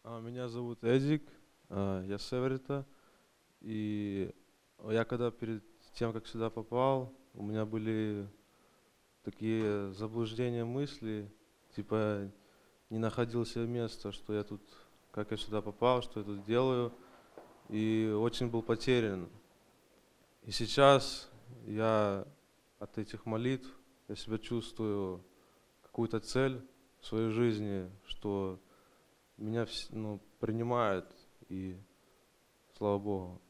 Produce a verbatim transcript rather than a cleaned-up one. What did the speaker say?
А, Меня зовут Эдик, а, я с Эврита. И я когда перед тем, как сюда попал, у меня были такие заблуждения мысли, типа не находил себе места, что я тут, как я сюда попал, что я тут делаю, и очень был потерян. И сейчас я от этих молитв, я себя чувствую какую-то цель в своей жизни, что меня вс- ну, принимают, и слава Богу.